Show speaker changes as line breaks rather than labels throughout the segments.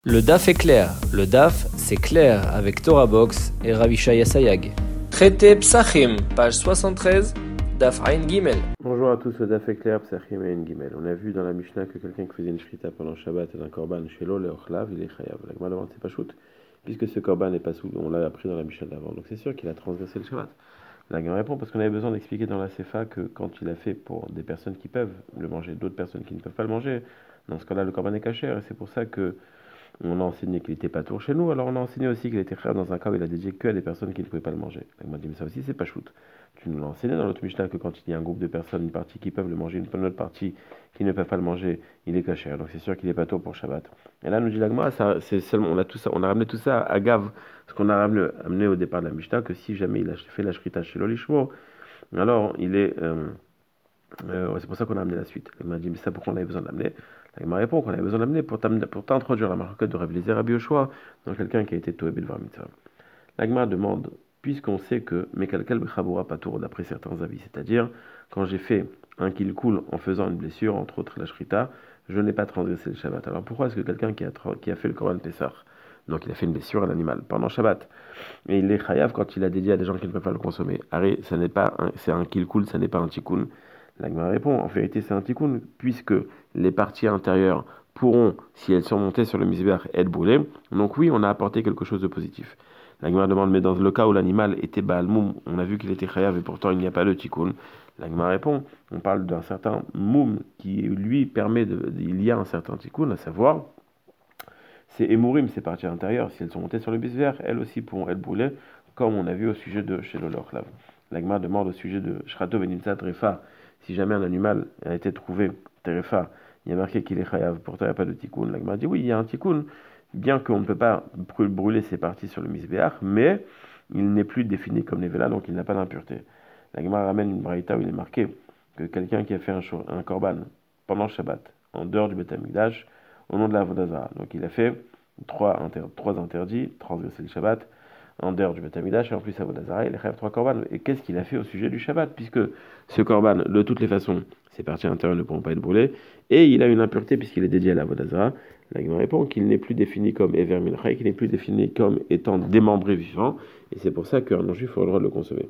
Le DAF est clair. Le DAF, c'est clair avec Torah Box et Ravishaya Sayag. Traité Psachim, page 73, DAF Ain Gimel.
Bonjour à tous, le DAF est clair, Psachim et Gimel. On a vu dans la Mishnah que quelqu'un qui faisait une shrita pendant Shabbat d'un korban chez l'eau, le ochlav, il est chayav. La Gemara demande c'est pas shoot, puisque ce korban n'est pas sous, on l'a appris dans la Mishnah d'avant, donc c'est sûr qu'il a transgressé le Shabbat. La Gemara répond parce qu'on avait besoin d'expliquer dans la Sefa que quand il a fait pour des personnes qui peuvent le manger, d'autres personnes qui ne peuvent pas le manger, dans ce cas-là le korban est caché, et c'est pour ça que on a enseigné qu'il était pas tour chez nous, alors on a enseigné aussi qu'il était frère dans un cas où il a dédié que à des personnes qui ne pouvaient pas le manger. La Gemara dit mais ça aussi c'est pas shoot. Tu nous l'as enseigné dans l'autre Mishnah que quand il y a un groupe de personnes, une partie qui peuvent le manger, une autre partie qui ne peuvent pas le manger, il est caché. Donc c'est sûr qu'il est pas tôt pour Shabbat. Et là nous dit la Gemara, ça c'est seulement on a tout ça, on a ramené tout ça à Gav, ce qu'on a amené au départ de la Mishnah que si jamais il a fait la shrita chez l'olishmo, alors il est c'est pour ça qu'on a amené la suite. Il m'a dit, mais ça pourquoi on avait besoin de l'amener? Il m'a répondu qu'on avait besoin de l'amener pour t'introduire la marquette de Rabbi Eliezer Rabbi Yoshua dans quelqu'un qui a été Toé Belvar Mitzvah. L'Agma demande, puisqu'on sait que Mekalkel Bechabura Patour d'après certains avis, c'est-à-dire quand j'ai fait un kill cool en faisant une blessure, entre autres la Shrita, je n'ai pas transgressé le Shabbat. Alors pourquoi est-ce que quelqu'un qui a fait le Korban Pessah, donc il a fait une blessure à l'animal pendant Shabbat, et il est chayav quand il a dédié à des gens qui ne peuvent pas le consommer? Arrête, c'est un kill cool, ça n'est pas un tikkun. La Gemara répond, en vérité c'est un tikkun, puisque les parties intérieures pourront, si elles sont montées sur le misbéach, être brûlées. Donc oui, on a apporté quelque chose de positif. La Gemara demande, mais dans le cas où l'animal était Baal Moum, on a vu qu'il était chayav et pourtant il n'y a pas de tikkun. La Gemara répond, on parle d'un certain Moum qui lui permet il y a un certain tikkun, à savoir, c'est Emourim, ces parties intérieures, si elles sont montées sur le misbéach, elles aussi pourront être brûlées, comme on a vu au sujet de chez l'Olochlav. La Gemara demande au sujet de Shrato Benimzat Refa, si jamais un animal a été trouvé, terefa, il y a marqué qu'il est chayav, pourtant il n'y a pas de tikkun. La Gemara dit oui, il y a un tikkun, bien qu'on ne peut pas brûler ses parties sur le misbéach, mais il n'est plus défini comme nevela, donc il n'a pas d'impureté. La Gemara ramène une braïta où il est marqué que quelqu'un qui a fait un korban pendant Shabbat, en dehors du Beth Amikdash, au nom de la Vodazara, donc il a fait trois interdits, transgresser le Shabbat, en dehors du Beth Amikdash, et en plus à Vodazara, il a 3 korban. Et qu'est-ce qu'il a fait au sujet du Shabbat? Puisque ce korban, de toutes les façons, ses parties intérieures ne pourront pas être brûlées, et il a une impureté puisqu'il est dédié à la Vodazara. La Gemara répond qu'il n'est plus défini comme Ever Milcha, qu'il n'est plus défini comme étant démembré vivant, et c'est pour ça qu'un non-juif aura le droit de le consommer.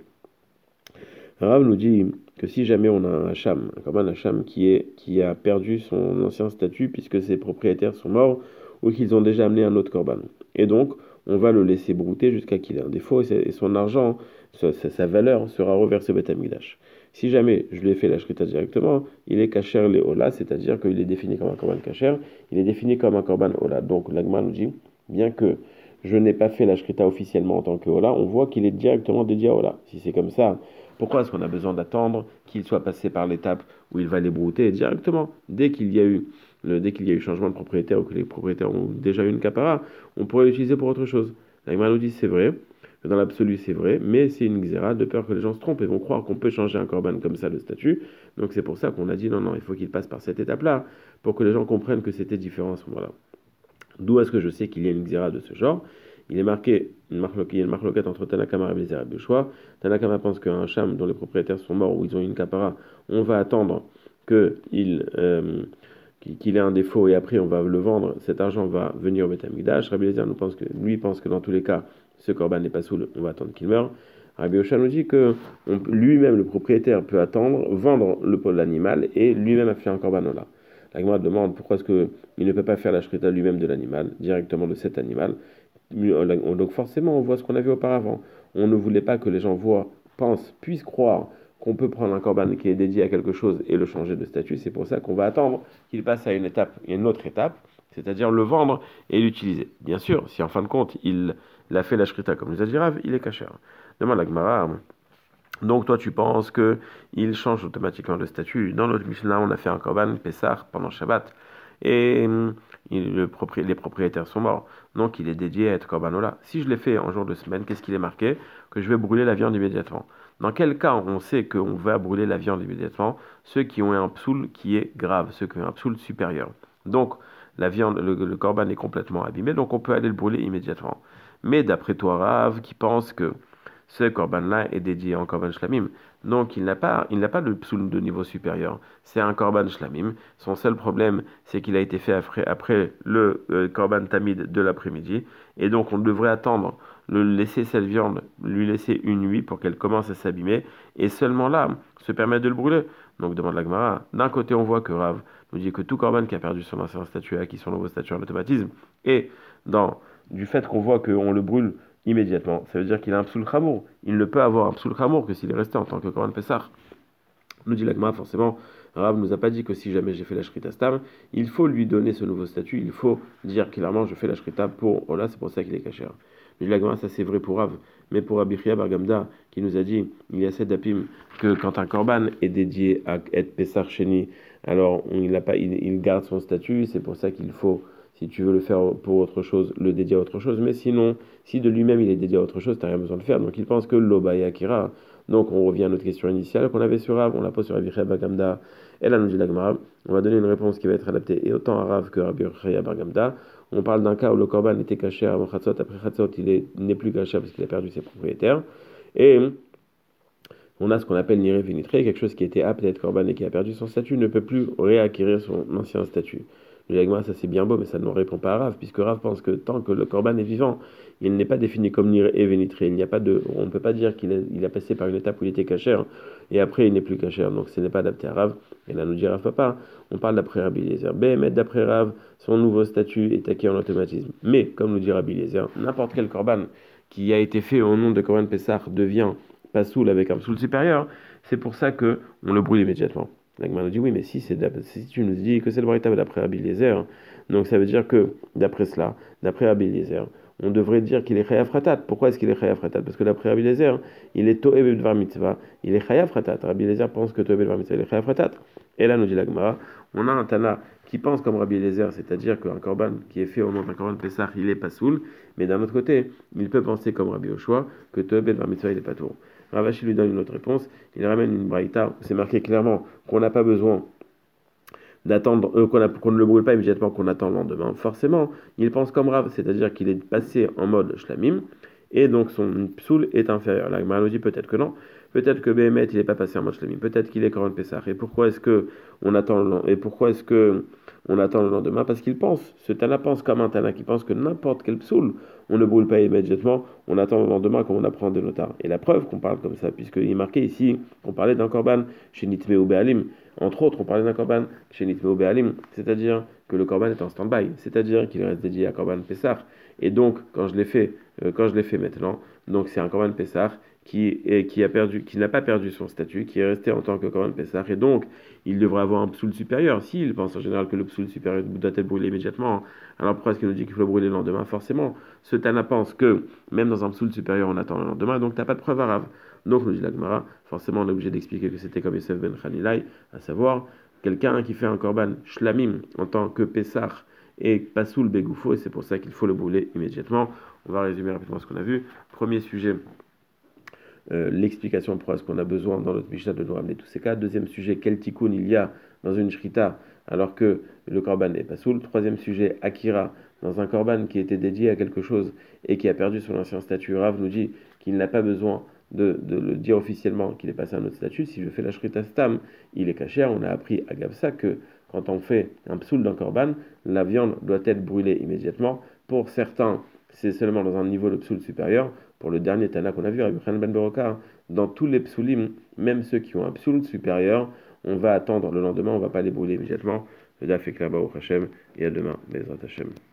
Rav nous dit que si jamais on a un hacham, un korban hacham qui a perdu son ancien statut puisque ses propriétaires sont morts ou qu'ils ont déjà amené un autre korban, et donc on va le laisser brouter jusqu'à qu'il ait un défaut et son argent, sa valeur sera reversée au Beth Amikdash. Si jamais je lui ai fait la shrita directement, il est kasher le ola, c'est-à-dire qu'il est défini comme un korban kasher, il est défini comme un korban ola. Donc l'agma nous dit, bien que je n'ai pas fait la shrita officiellement en tant que ola, on voit qu'il est directement dédié à ola. Si c'est comme ça, pourquoi est-ce qu'on a besoin d'attendre qu'il soit passé par l'étape où il va les brouter directement? Dès qu'il y a eu changement de propriétaire ou que les propriétaires ont déjà eu une capara, on pourrait l'utiliser pour autre chose. La Gemara nous dit c'est vrai, que dans l'absolu c'est vrai, mais c'est une xéra de peur que les gens se trompent et vont croire qu'on peut changer un korban comme ça de statut. Donc c'est pour ça qu'on a dit non, il faut qu'il passe par cette étape-là pour que les gens comprennent que c'était différent à ce moment-là. D'où est-ce que je sais qu'il y a une xéra de ce genre? Il est marqué, il y a une marloquette entre Tanakama et Rabbi Eliezer Rabbi Yoshua. Tanakama pense qu'un sham dont les propriétaires sont morts ou ils ont eu une capara, on va attendre qu'il ait un défaut et après on va le vendre, cet argent va venir au Beth Amikdash. Rabbi Eliezer pense que dans tous les cas, ce korban n'est pas saoul, on va attendre qu'il meure. Rabbi Yoshua nous dit que lui-même, le propriétaire, peut attendre, vendre le pot de l'animal et lui-même a fait un korban là. La Gemara demande pourquoi est-ce qu'il ne peut pas faire la shrita lui-même de l'animal, directement de cet animal. Donc forcément, on voit ce qu'on a vu auparavant. On ne voulait pas que les gens puissent croire qu'on peut prendre un korban qui est dédié à quelque chose et le changer de statut. C'est pour ça qu'on va attendre qu'il passe à une autre étape, c'est-à-dire le vendre et l'utiliser. Bien sûr, si en fin de compte, il a fait la shrita comme nous a dit Rav, il est kasher. Demande la Gemara. Donc toi, tu penses qu'il change automatiquement de statut. Dans notre Mishnah, on a fait un korban Pessah pendant Shabbat. Et les propriétaires sont morts. Donc il est dédié à être korbanola. Si je l'ai fait en jour de semaine, qu'est-ce qu'il est marqué? Que je vais brûler la viande immédiatement. Dans quel cas on sait qu'on va brûler la viande immédiatement? Ceux qui ont un psoul qui est grave, ceux qui ont un psoul supérieur. Donc la viande, le korban est complètement abîmé, donc on peut aller le brûler immédiatement. Mais d'après toi, Rav, qui pense que ce korban-là est dédié en korban shlamim. Donc il n'a pas de psoul de niveau supérieur. C'est un korban shlamim. Son seul problème, c'est qu'il a été fait après le korban tamid de l'après-midi. Et donc on devrait attendre, laisser cette viande, lui laisser une nuit pour qu'elle commence à s'abîmer. Et seulement là, se permettre de le brûler. Donc demande la Gemara. D'un côté, on voit que Rav nous dit que tout korban qui a perdu son ancien statut a acquis son nouveau statut en automatisme. Et du fait qu'on voit qu'on le brûle immédiatement, ça veut dire qu'il a un psoul chamour. Il ne peut avoir un psoul chamour que s'il est resté en tant que korban pessar. Nous dit la Gemara, forcément, Rav nous a pas dit que si jamais j'ai fait la shrita stam, il faut lui donner ce nouveau statut, il faut dire clairement je fais la shrita pour Ola, c'est pour ça qu'il est caché. Nous dit la Gemara, ça c'est vrai pour Rav, mais pour Rabbi Chia bar Gamda, qui nous a dit, il y a cette dapim, que quand un korban est dédié à être pessar sheni, alors il garde son statut, c'est pour ça qu'il faut, si tu veux le faire pour autre chose, le dédier à autre chose, mais sinon, si de lui-même il est dédié à autre chose, tu n'as rien besoin de faire, donc il pense que l'oba et akira. Donc on revient à notre question initiale qu'on avait sur Rav, on la pose sur Rabbi Chia bar Gamda, et là nous dit la Gemara, on va donner une réponse qui va être adaptée et autant à Rav que à Rabbi Chia bar Gamda. On parle d'un cas où le korban était caché avant Chatzot, après Chatzot il n'est plus caché parce qu'il a perdu ses propriétaires, et on a ce qu'on appelle niré vénitré, quelque chose qui était apte à être korban et qui a perdu son statut ne peut plus réacquérir son ancien statut. Le Gemara, ça c'est bien beau, mais ça ne répond pas à Rav, puisque Rav pense que tant que le korban est vivant, il n'est pas défini comme niré et vénitré. On ne peut pas dire qu'il a passé par une étape où il était caché, et après il n'est plus caché, donc ce n'est pas adapté à Rav. Et là nous dit Rav Papa, on parle d'après Rabbi Eliezer. Mais d'après Rav, son nouveau statut est acquis en automatisme. Mais, comme nous dit Rabbi Eliezer, n'importe quel korban qui a été fait au nom de korban Pessah devient pas soul avec un soul supérieur, c'est pour ça que on le brûle immédiatement. L'Agma nous dit oui, mais si tu nous dis que c'est le véritable d'après Rabbi Eliezer, donc ça veut dire que d'après cela, d'après Rabbi Eliezer, on devrait dire qu'il est chayav fratat. Pourquoi est-ce qu'il est chayav fratat? Parce que d'après Rabbi Eliezer, il est to'eb b'dvar mitzvah, il est chayav fratat. Rabbi Eliezer pense que to'eb b'dvar mitzvah, il est chayav fratat. Et là nous dit l'Agma, on a un Tana qui pense comme Rabbi Eliezer, c'est-à-dire qu'un korban qui est fait au nom d'un korban Pessah, il est pas soul, mais d'un autre côté, il peut penser comme Rabbi Yoshua que to'eb b'dvar mitzvah, il est pas tour. Ravashi lui donne une autre réponse, il ramène une braïta où c'est marqué clairement qu'on n'a pas besoin d'attendre, qu'on ne le brûle pas immédiatement, qu'on attend le lendemain. Forcément, il pense comme Rav, c'est-à-dire qu'il est passé en mode shlamim, et donc son psoul est inférieur. La Gemara nous dit peut-être que non, peut-être que Béhémet il n'est pas passé en mode shlamim, peut-être qu'il est Korban Pessah. Et pourquoi est-ce que on attend le lendemain? Parce qu'il pense, ce Tana pense comme un Tana qui pense que n'importe quel psoul, on ne brûle pas immédiatement, on attend le lendemain comme on apprend de notar. Et la preuve qu'on parle comme ça, puisqu'il est marqué ici qu'on parlait d'un korban chez Nitme ou Béalim, entre autres, on parlait d'un korban chez Nitme ou Béalim, c'est-à-dire que le korban est en stand-by, c'est-à-dire qu'il reste dédié à korban Pessah. Et donc, quand je l'ai fait maintenant, donc c'est un korban Pessah qui n'a pas perdu son statut, qui est resté en tant que korban Pessah, et donc il devrait avoir un psoul supérieur. S'il pense en général que le psoul supérieur doit être brûlé immédiatement, alors pourquoi est-ce qu'il nous dit qu'il faut le brûler le lendemain? Forcément, ce Tana pense que même dans un psoul supérieur, on attend le lendemain, donc t'as pas de preuve arabe. Donc nous dit la Gemara, forcément on est obligé d'expliquer que c'était comme Yosef ben Khanilai, à savoir quelqu'un qui fait un korban shlamim en tant que Pessah et pasoul begoufo, et c'est pour ça qu'il faut le brûler immédiatement. On va résumer rapidement ce qu'on a vu. Premier sujet, l'explication pour ce qu'on a besoin dans notre Mishnah de nous ramener tous ces cas. Deuxième sujet, quel tikkun il y a dans une shrita alors que le korban n'est pas soul. Troisième sujet, akira, dans un korban qui était dédié à quelque chose et qui a perdu son ancien statut. Rav nous dit qu'il n'a pas besoin de le dire officiellement qu'il est passé à un autre statut. Si je fais la shrita stam, il est caché. On a appris à Gavsa que quand on fait un psoul d'un korban, la viande doit être brûlée immédiatement. Pour certains, c'est seulement dans un niveau de psoul supérieur. Pour le dernier Tana qu'on a vu, Rabbi Chanan ben Beroka, dans tous les psoulim, même ceux qui ont un psoul supérieur, on va attendre le lendemain, on ne va pas les brûler immédiatement. Le daf est clair, Baruch Hashem, et à demain, Bezrat Hashem.